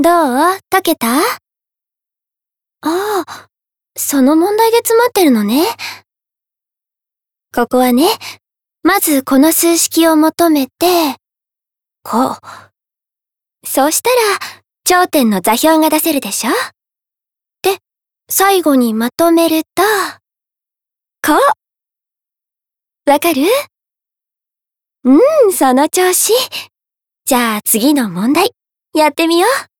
どう？解けた？ああ、その問題で詰まってるのね。ここはね、まずこの数式を求めて、こう。そうしたら、頂点の座標が出せるでしょ？で、最後にまとめると、こう。わかる？その調子。じゃあ次の問題、やってみよう。